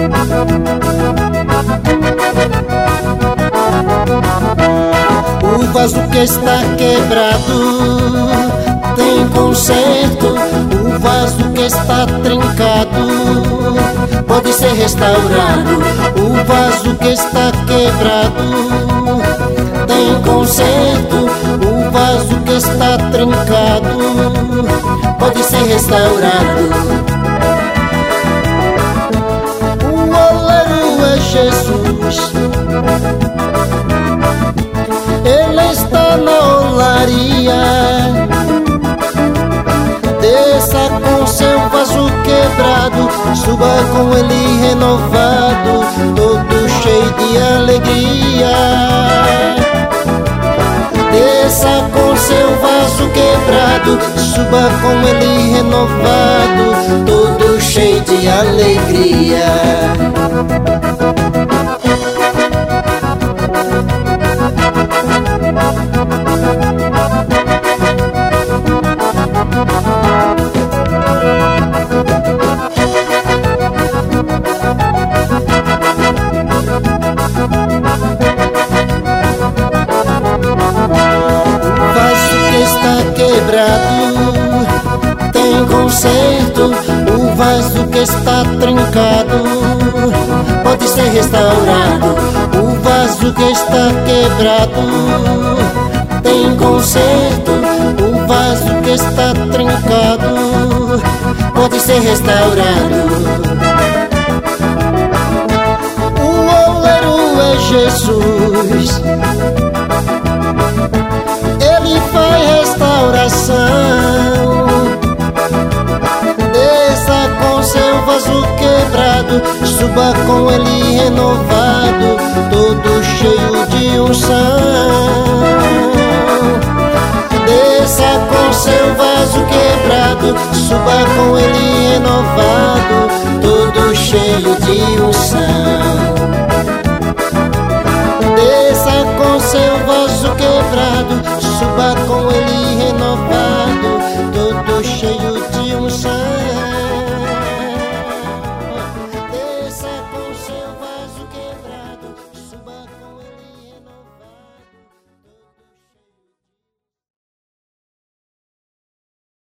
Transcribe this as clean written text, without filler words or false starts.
O vaso que está quebrado tem conserto. O vaso que está trincado pode ser restaurado. O vaso que está quebrado tem conserto. O vaso que está trincado pode ser restaurado. O oleiro é Jesus, Ele está na olaria. Desça com seu vaso quebrado, suba com ele renovado, todo cheio de alegria. Desça com seu vaso quebrado, suba com ele renovado, todo cheio de alegria. Tem conserto. O vaso que está trincado pode ser restaurado. O vaso que está quebrado tem conserto. O vaso que está trincado pode ser restaurado. O oleiro é Jesus, Ele faz restauração. Desça com seu vaso quebrado, suba com ele renovado, todo cheio de unção. Desça com seu vaso quebrado, suba com